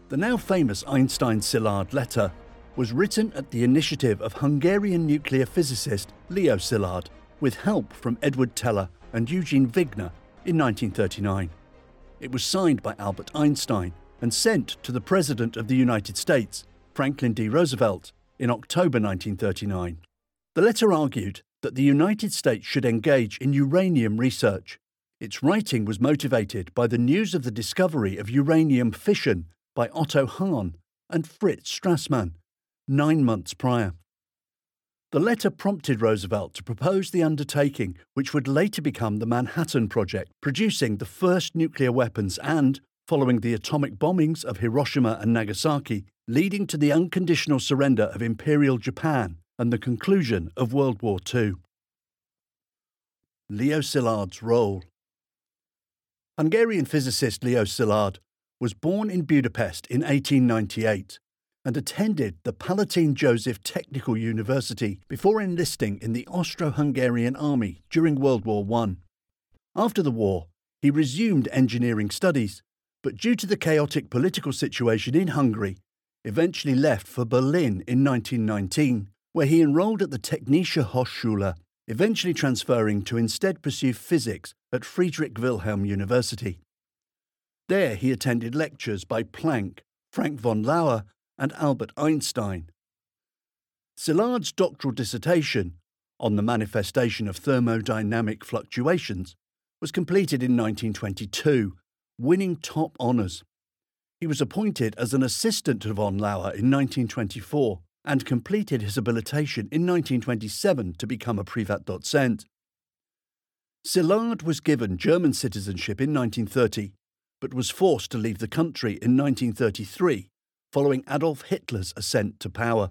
The now famous Einstein-Szilard letter was written at the initiative of Hungarian nuclear physicist Leo Szilard, with help from Edward Teller and Eugene Wigner in 1939. It was signed by Albert Einstein and sent to the President of the United States, Franklin D. Roosevelt, in October 1939. The letter argued that the United States should engage in uranium research. Its writing was motivated by the news of the discovery of uranium fission by Otto Hahn and Fritz Strassmann 9 months prior. The letter prompted Roosevelt to propose the undertaking which would later become the Manhattan Project, producing the first nuclear weapons and, following the atomic bombings of Hiroshima and Nagasaki, leading to the unconditional surrender of Imperial Japan and the conclusion of World War II. Leo Szilard's role. Hungarian physicist Leo Szilard was born in Budapest in 1898 and attended the Palatine Joseph Technical University before enlisting in the Austro-Hungarian army during World War I. After the war, he resumed engineering studies, but due to the chaotic political situation in Hungary, eventually left for Berlin in 1919, where he enrolled at the Technische Hochschule, eventually transferring to instead pursue physics at Friedrich Wilhelm University. There he attended lectures by Planck, Frank von Lauer, and Albert Einstein. Szilard's doctoral dissertation, on the manifestation of thermodynamic fluctuations, was completed in 1922, winning top honours. He was appointed as an assistant to von Lauer in 1924 and completed his habilitation in 1927 to become a Privatdozent. Szilard was given German citizenship in 1930, but was forced to leave the country in 1933 following Adolf Hitler's ascent to power.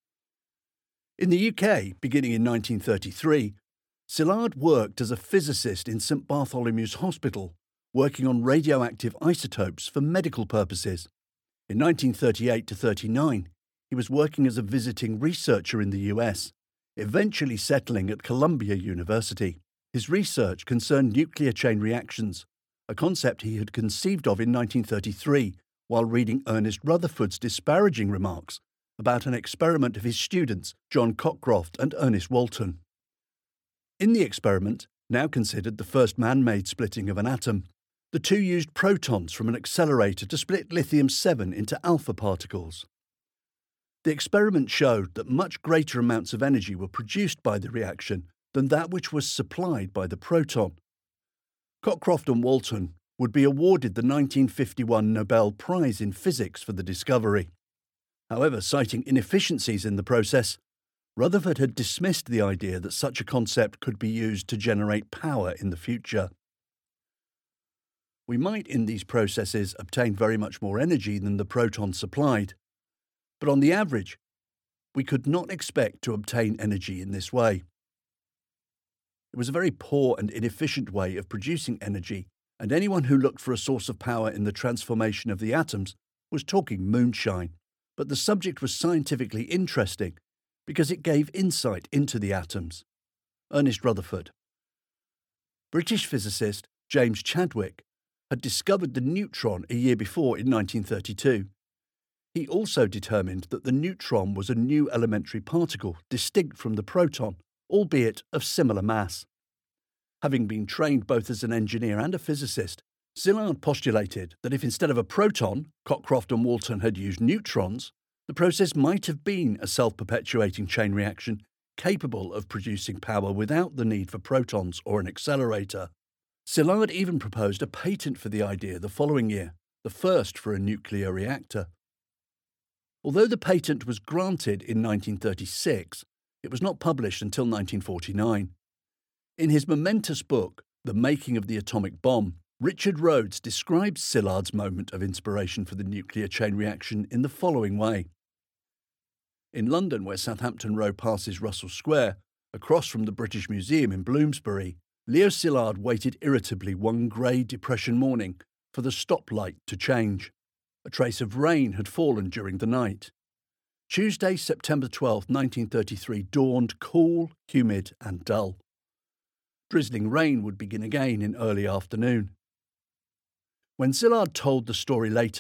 In the UK, beginning in 1933, Szilard worked as a physicist in St Bartholomew's Hospital, working on radioactive isotopes for medical purposes. In 1938 to 39, he was working as a visiting researcher in the US, eventually settling at Columbia University. His research concerned nuclear chain reactions, a concept he had conceived of in 1933 while reading Ernest Rutherford's disparaging remarks about an experiment of his students John Cockcroft and Ernest Walton. In the experiment, now considered the first man-made splitting of an atom, the two used protons from an accelerator to split lithium-7 into alpha particles. The experiment showed that much greater amounts of energy were produced by the reaction than that which was supplied by the proton. Cockcroft and Walton would be awarded the 1951 Nobel Prize in Physics for the discovery. However, citing inefficiencies in the process, Rutherford had dismissed the idea that such a concept could be used to generate power in the future. We might in these processes obtain very much more energy than the proton supplied, but on the average, we could not expect to obtain energy in this way. It was a very poor and inefficient way of producing energy, and anyone who looked for a source of power in the transformation of the atoms was talking moonshine. But the subject was scientifically interesting because it gave insight into the atoms. Ernest Rutherford. British physicist James Chadwick had discovered the neutron a year before in 1932. He also determined that the neutron was a new elementary particle distinct from the proton, albeit of similar mass. Having been trained both as an engineer and a physicist, Szilard postulated that if instead of a proton, Cockcroft and Walton had used neutrons, the process might have been a self-perpetuating chain reaction capable of producing power without the need for protons or an accelerator. Szilard even proposed a patent for the idea the following year, the first for a nuclear reactor. Although the patent was granted in 1936, it was not published until 1949. In his momentous book, The Making of the Atomic Bomb, Richard Rhodes describes Szilard's moment of inspiration for the nuclear chain reaction in the following way. In London, where Southampton Row passes Russell Square, across from the British Museum in Bloomsbury, Leo Szilard waited irritably one grey depression morning for the stoplight to change. A trace of rain had fallen during the night. Tuesday, September 12, 1933, dawned cool, humid and dull. Drizzling rain would begin again in early afternoon. When Szilard told the story later,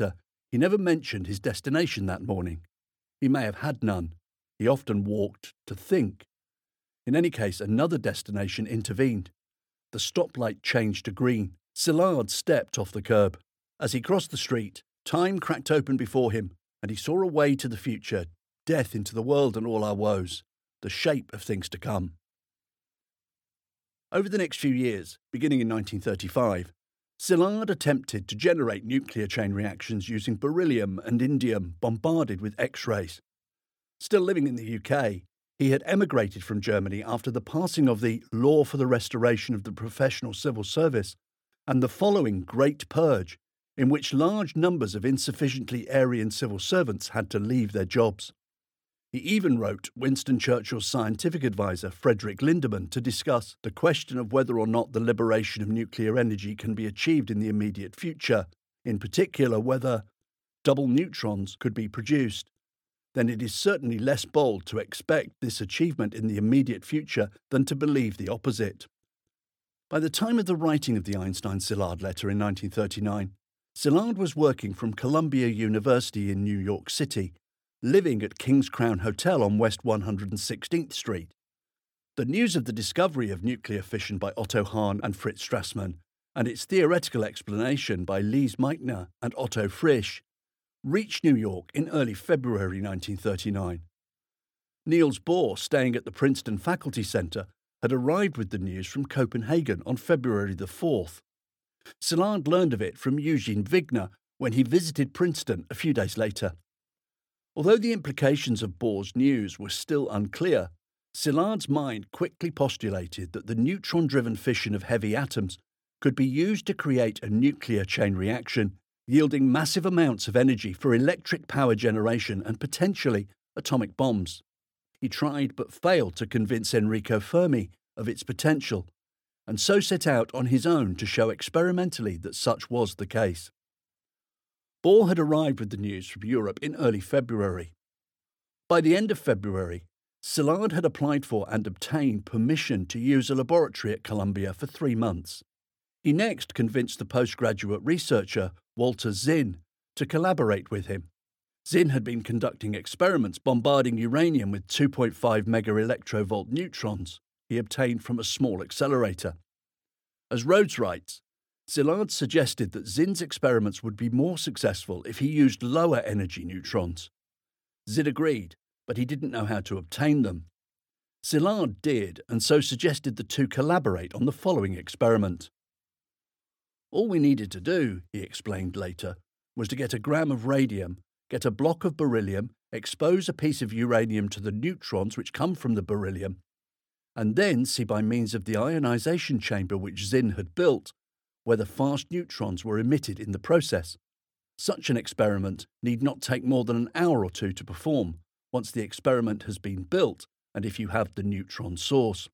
He never mentioned his destination that morning. He may have had none. He often walked to think. In any case, another destination intervened. The stoplight changed to green. Szilard stepped off the curb. As he crossed the street, time cracked open before him, and he saw a way to the future, death into the world and all our woes, the shape of things to come. Over the next few years, beginning in 1935, Szilard attempted to generate nuclear chain reactions using beryllium and indium bombarded with X-rays. Still living in the UK, he had emigrated from Germany after the passing of the Law for the Restoration of the Professional Civil Service and the following Great Purge, in which large numbers of insufficiently Aryan civil servants had to leave their jobs. He even wrote Winston Churchill's scientific advisor, Frederick Lindemann, to discuss the question of whether or not the liberation of nuclear energy can be achieved in the immediate future, in particular whether double neutrons could be produced. Then it is certainly less bold to expect this achievement in the immediate future than to believe the opposite. By the time of the writing of the Einstein-Szilard letter in 1939, Szilard was working from Columbia University in New York City, living at King's Crown Hotel on West 116th Street. The news of the discovery of nuclear fission by Otto Hahn and Fritz Strassmann, and its theoretical explanation by Lise Meitner and Otto Frisch, reached New York in early February 1939. Niels Bohr, staying at the Princeton Faculty Center, had arrived with the news from Copenhagen on February the 4th. Szilard learned of it from Eugene Wigner when he visited Princeton a few days later. Although the implications of Bohr's news were still unclear, Szilard's mind quickly postulated that the neutron-driven fission of heavy atoms could be used to create a nuclear chain reaction, yielding massive amounts of energy for electric power generation and potentially atomic bombs. He tried but failed to convince Enrico Fermi of its potential, and so set out on his own to show experimentally that such was the case. Bohr had arrived with the news from Europe in early February. By the end of February, Szilard had applied for and obtained permission to use a laboratory at Columbia for 3 months. He next convinced the postgraduate researcher Walter Zinn to collaborate with him. Zinn had been conducting experiments bombarding uranium with 2.5 megaelectrovolt neutrons he obtained from a small accelerator. As Rhodes writes, Szilard suggested that Zinn's experiments would be more successful if he used lower energy neutrons. Zinn agreed, but he didn't know how to obtain them. Szilard did, and so suggested the two collaborate on the following experiment. All we needed to do, he explained later, was to get a gram of radium, get a block of beryllium, expose a piece of uranium to the neutrons which come from the beryllium, and then see by means of the ionization chamber which Zinn had built whether fast neutrons were emitted in the process. Such an experiment need not take more than an hour or two to perform once the experiment has been built and if you have the neutron source.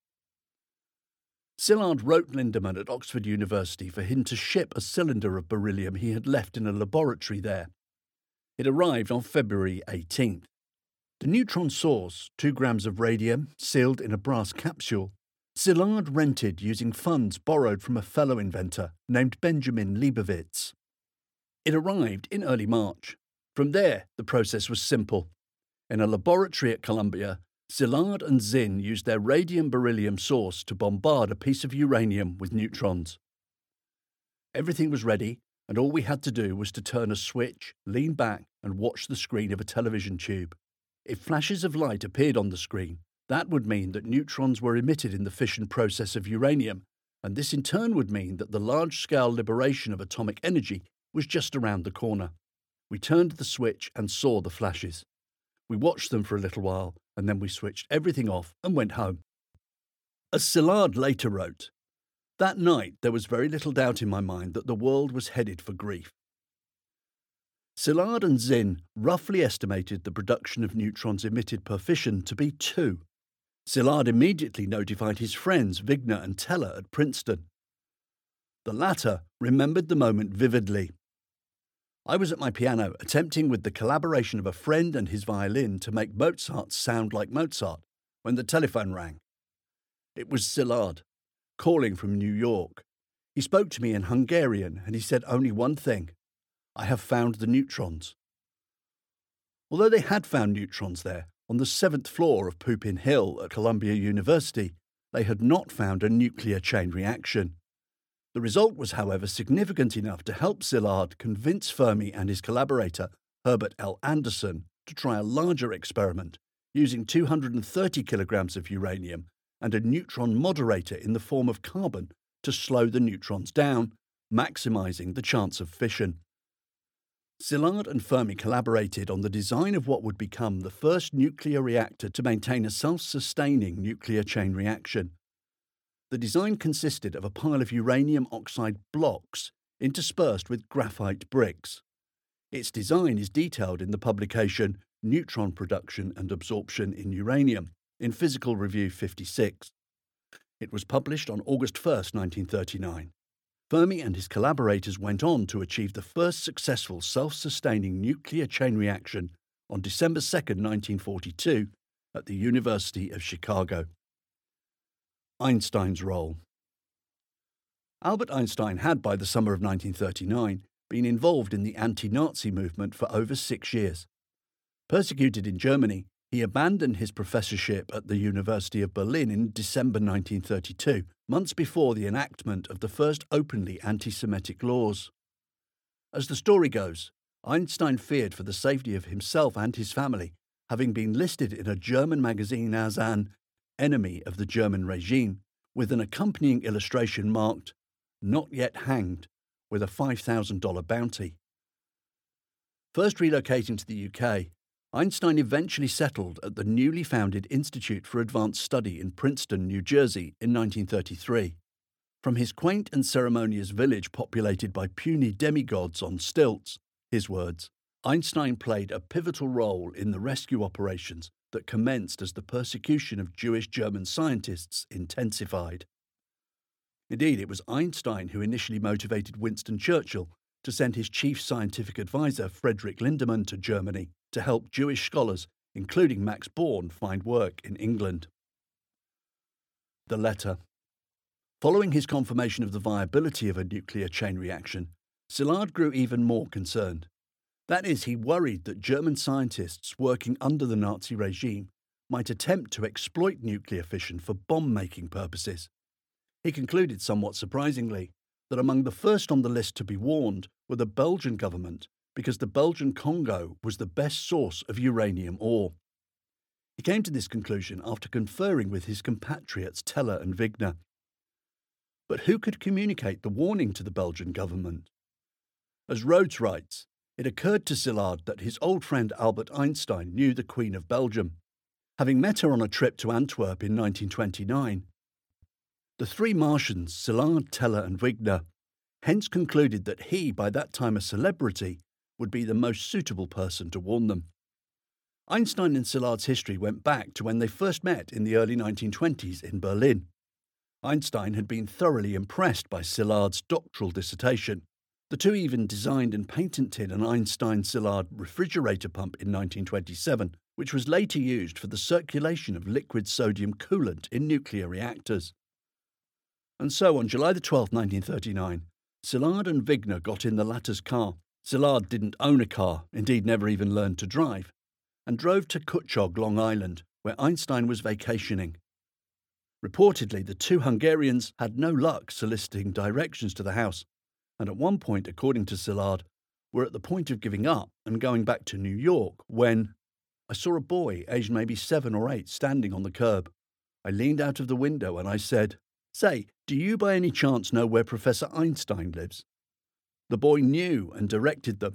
Szilard wrote Lindemann at Oxford University for him to ship a cylinder of beryllium he had left in a laboratory there. It arrived on February 18th. The neutron source, 2 grams of radium, sealed in a brass capsule, Szilard rented using funds borrowed from a fellow inventor named Benjamin Liebowitz. It arrived in early March. From there, the process was simple. In a laboratory at Columbia, Szilard and Zinn used their radium-beryllium source to bombard a piece of uranium with neutrons. Everything was ready, and all we had to do was to turn a switch, lean back, and watch the screen of a television tube. If flashes of light appeared on the screen, that would mean that neutrons were emitted in the fission process of uranium, and this in turn would mean that the large-scale liberation of atomic energy was just around the corner. We turned the switch and saw the flashes. We watched them for a little while, and then we switched everything off and went home. As Szilard later wrote, "That night there was very little doubt in my mind that the world was headed for grief." Szilard and Zinn roughly estimated the production of neutrons emitted per fission to be 2. Szilard immediately notified his friends Wigner and Teller at Princeton. The latter remembered the moment vividly. "I was at my piano attempting with the collaboration of a friend and his violin to make Mozart sound like Mozart when the telephone rang. It was Szilard, calling from New York. He spoke to me in Hungarian and he said only one thing. I have found the neutrons. Although they had found neutrons there, on the 7th floor of Pupin Hill at Columbia University, they had not found a nuclear chain reaction. The result was, however, significant enough to help Szilard convince Fermi and his collaborator, Herbert L. Anderson, to try a larger experiment using 230 kilograms of uranium and a neutron moderator in the form of carbon to slow the neutrons down, maximizing the chance of fission. Szilard and Fermi collaborated on the design of what would become the first nuclear reactor to maintain a self-sustaining nuclear chain reaction. The design consisted of a pile of uranium oxide blocks interspersed with graphite bricks. Its design is detailed in the publication Neutron Production and Absorption in Uranium in Physical Review 56. It was published on August 1, 1939. Fermi and his collaborators went on to achieve the first successful self-sustaining nuclear chain reaction on December 2, 1942, at the University of Chicago. Einstein's role. Albert Einstein had, by the summer of 1939, been involved in the anti-Nazi movement for over 6 years. Persecuted in Germany, he abandoned his professorship at the University of Berlin in December 1932, months before the enactment of the first openly anti-Semitic laws. As the story goes, Einstein feared for the safety of himself and his family, having been listed in a German magazine as an enemy of the German regime, with an accompanying illustration marked, "Not yet hanged," with a $5,000 bounty. First relocating to the UK, Einstein eventually settled at the newly founded Institute for Advanced Study in Princeton, New Jersey, in 1933. From his quaint and ceremonious village populated by puny demigods on stilts, his words, Einstein played a pivotal role in the rescue operations that commenced as the persecution of Jewish German scientists intensified. Indeed, it was Einstein who initially motivated Winston Churchill to send his chief scientific advisor, Frederick Lindemann, to Germany to help Jewish scholars, including Max Born, find work in England. The letter. Following his confirmation of the viability of a nuclear chain reaction, Szilard grew even more concerned. That is, he worried that German scientists working under the Nazi regime might attempt to exploit nuclear fission for bomb-making purposes. He concluded, somewhat surprisingly, that among the first on the list to be warned were the Belgian government, because the Belgian Congo was the best source of uranium ore. He came to this conclusion after conferring with his compatriots Teller and Wigner. But who could communicate the warning to the Belgian government? As Rhodes writes, it occurred to Szilard that his old friend Albert Einstein knew the Queen of Belgium, having met her on a trip to Antwerp in 1929. The three Martians, Szilard, Teller and Wigner, hence concluded that he, by that time a celebrity, would be the most suitable person to warn them. Einstein and Szilard's history went back to when they first met in the early 1920s in Berlin. Einstein had been thoroughly impressed by Szilard's doctoral dissertation. The two even designed and patented an Einstein-Szilard refrigerator pump in 1927, which was later used for the circulation of liquid sodium coolant in nuclear reactors. And so, on July 12, 1939, Szilard and Wigner got in the latter's car. Szilard didn't own a car, indeed never even learned to drive, and drove to Kutchog, Long Island, where Einstein was vacationing. Reportedly, the two Hungarians had no luck soliciting directions to the house, and at one point, according to Szilard, were at the point of giving up and going back to New York when I saw a boy, aged maybe 7 or 8, standing on the curb. I leaned out of the window and I said, "Say, do you by any chance know where Professor Einstein lives?" The boy knew and directed them.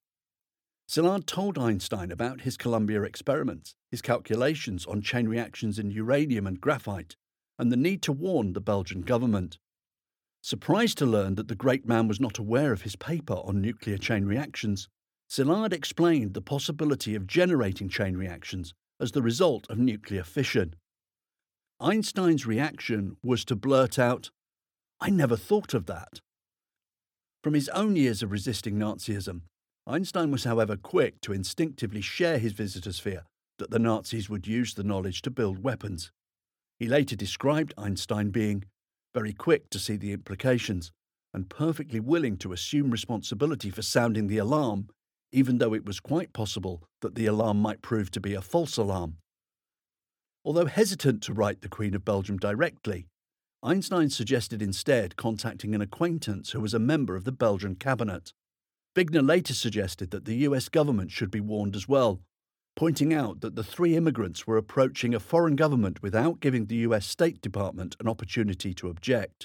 Szilard told Einstein about his Columbia experiments, his calculations on chain reactions in uranium and graphite, and the need to warn the Belgian government. Surprised to learn that the great man was not aware of his paper on nuclear chain reactions, Szilard explained the possibility of generating chain reactions as the result of nuclear fission. Einstein's reaction was to blurt out, "I never thought of that." From his own years of resisting Nazism, Einstein was, however, quick to instinctively share his visitor's fear that the Nazis would use the knowledge to build weapons. He later described Einstein being very quick to see the implications and perfectly willing to assume responsibility for sounding the alarm, even though it was quite possible that the alarm might prove to be a false alarm. Although hesitant to write the Queen of Belgium directly, Einstein suggested instead contacting an acquaintance who was a member of the Belgian cabinet. Wigner later suggested that the US government should be warned as well, pointing out that the three immigrants were approaching a foreign government without giving the US State Department an opportunity to object.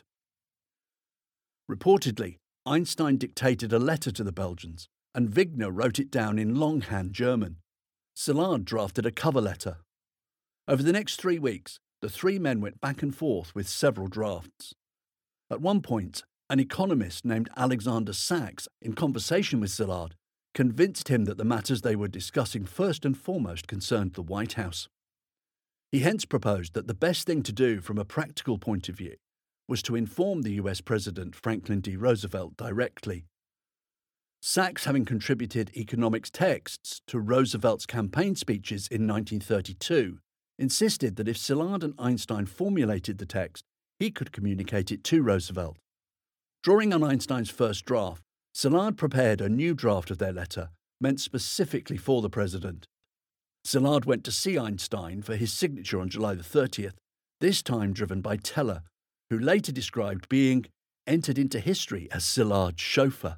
Reportedly, Einstein dictated a letter to the Belgians, and Wigner wrote it down in longhand German. Szilard drafted a cover letter. Over the next 3 weeks, the three men went back and forth with several drafts. At one point, an economist named Alexander Sachs, in conversation with Szilard, convinced him that the matters they were discussing first and foremost concerned the White House. He hence proposed that the best thing to do from a practical point of view was to inform the US President Franklin D. Roosevelt directly. Sachs, having contributed economics texts to Roosevelt's campaign speeches in 1932, insisted that if Szilard and Einstein formulated the text, he could communicate it to Roosevelt. Drawing on Einstein's first draft, Szilard prepared a new draft of their letter, meant specifically for the president. Szilard went to see Einstein for his signature on July the 30th, this time driven by Teller, who later described being entered into history as Szilard's chauffeur.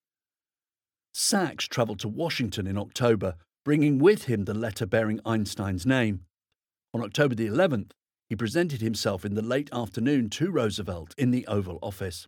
Sachs travelled to Washington in October, bringing with him the letter bearing Einstein's name. On October the 11th, he presented himself in the late afternoon to Roosevelt in the Oval Office.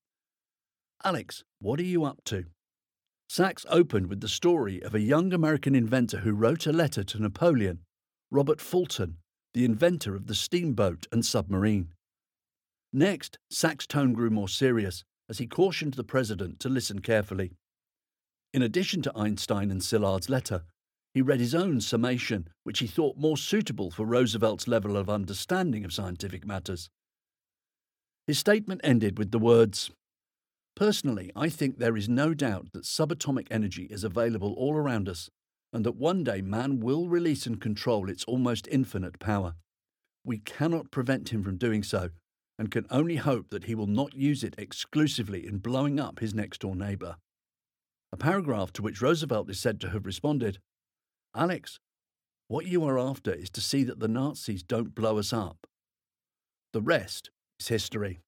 "Alex, what are you up to?" Sachs opened with the story of a young American inventor who wrote a letter to Napoleon, Robert Fulton, the inventor of the steamboat and submarine. Next, Sachs' tone grew more serious as he cautioned the president to listen carefully. In addition to Einstein and Szilard's letter, he read his own summation, which he thought more suitable for Roosevelt's level of understanding of scientific matters. His statement ended with the words, "Personally, I think there is no doubt that subatomic energy is available all around us, and that one day man will release and control its almost infinite power. We cannot prevent him from doing so, and can only hope that he will not use it exclusively in blowing up his next-door neighbour." A paragraph to which Roosevelt is said to have responded, "Alex, what you are after is to see that the Nazis don't blow us up. The rest is history."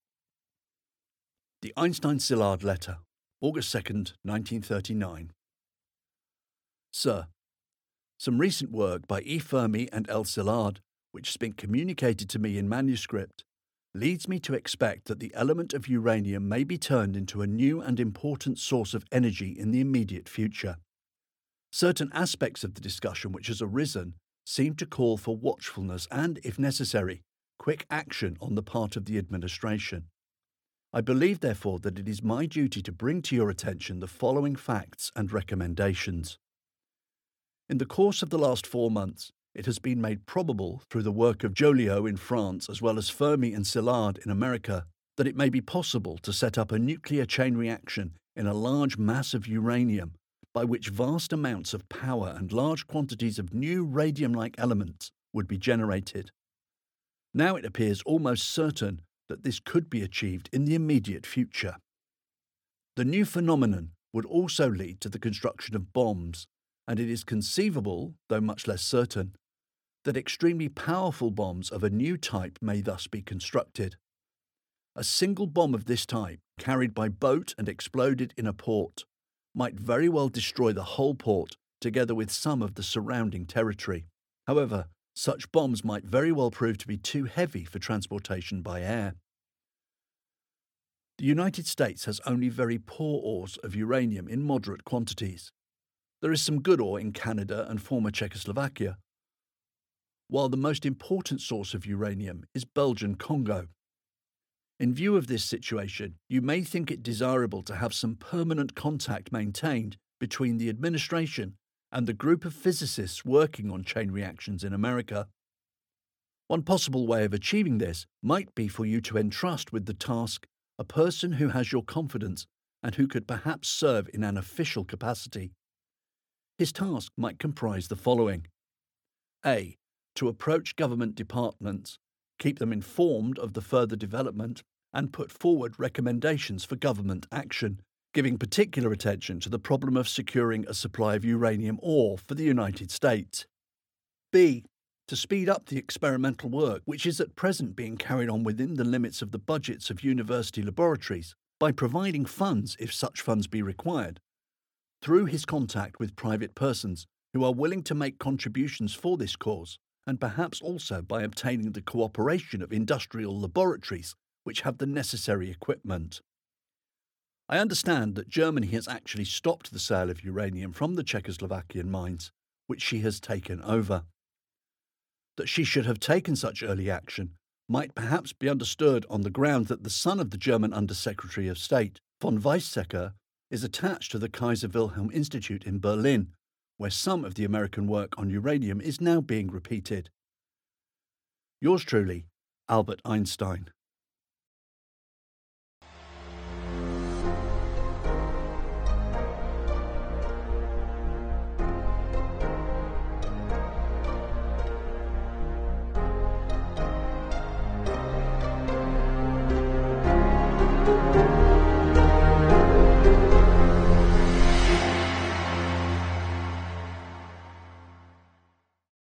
The Einstein-Szilard Letter, August 2nd, 1939. Sir, some recent work by E. Fermi and L. Szilard, which has been communicated to me in manuscript, leads me to expect that the element of uranium may be turned into a new and important source of energy in the immediate future. Certain aspects of the discussion which has arisen seem to call for watchfulness and, if necessary, quick action on the part of the administration. I believe, therefore, that it is my duty to bring to your attention the following facts and recommendations. In the course of the last 4 months, it has been made probable, through the work of Joliot in France as well as Fermi and Szilard in America, that it may be possible to set up a nuclear chain reaction in a large mass of uranium, by which vast amounts of power and large quantities of new radium-like elements would be generated. Now it appears almost certain that this could be achieved in the immediate future. The new phenomenon would also lead to the construction of bombs, and it is conceivable, though much less certain, that extremely powerful bombs of a new type may thus be constructed. A single bomb of this type, carried by boat and exploded in a port, might very well destroy the whole port together with some of the surrounding territory. However, such bombs might very well prove to be too heavy for transportation by air. The United States has only very poor ores of uranium in moderate quantities. There is some good ore in Canada and former Czechoslovakia, while the most important source of uranium is Belgian Congo. In view of this situation, you may think it desirable to have some permanent contact maintained between the administration and the group of physicists working on chain reactions in America. One possible way of achieving this might be for you to entrust with the task a person who has your confidence and who could perhaps serve in an official capacity. His task might comprise the following: A. To approach government departments, keep them informed of the further development, and put forward recommendations for government action, giving particular attention to the problem of securing a supply of uranium ore for the United States. B. To speed up the experimental work which is at present being carried on within the limits of the budgets of university laboratories by providing funds if such funds be required, through his contact with private persons who are willing to make contributions for this cause, and perhaps also by obtaining the cooperation of industrial laboratories which have the necessary equipment. I understand that Germany has actually stopped the sale of uranium from the Czechoslovakian mines, which she has taken over. That she should have taken such early action might perhaps be understood on the ground that the son of the German Under-Secretary of State, von Weizsäcker, is attached to the Kaiser Wilhelm Institute in Berlin, where some of the American work on uranium is now being repeated. Yours truly, Albert Einstein.